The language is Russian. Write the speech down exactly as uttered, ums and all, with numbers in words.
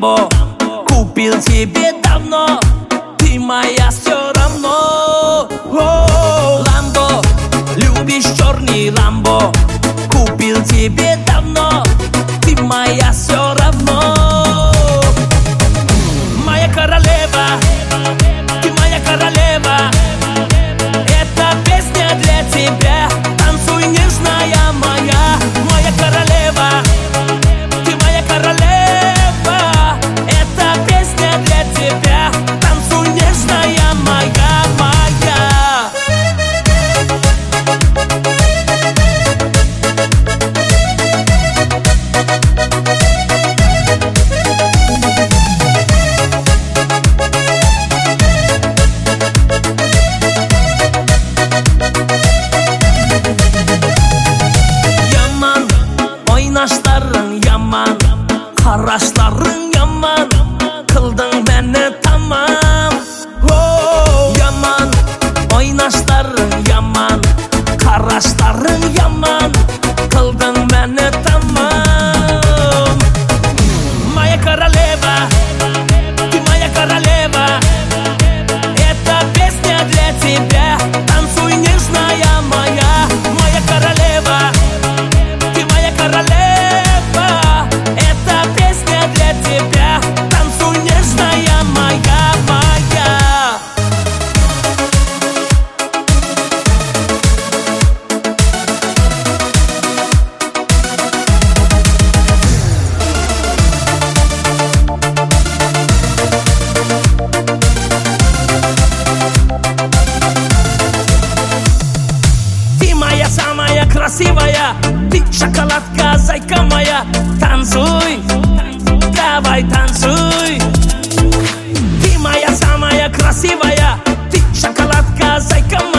Ламбо купил тебе давно, ты моя все равно. Ламбо, любишь черный Ламбо, купил тебе давно, ты моя все равно. Моя королева, ты моя королева, эта песня для тебя, танцуй, нежная моя. Моя королева, ты моя королева, эта песня для тебя, танцуй, нежная моя, моя. Oynaşların yaman, qarashların yaman, qilding meni tamam. Oh, yaman, oynaşların yaman, qarashların yaman, qilding meni tamam. Моя королева, ты моя королева, эта песня для тебя, танцуй, нежная моя. Моя королева, ты моя королева, эта песня для тебя, танцуй, нежная моя, моя. Ты моя самая красивая, ты шоколадка, зайка моя, танцуй, давай танцуй. Ты моя самая красивая, ты шоколадка, зайка моя.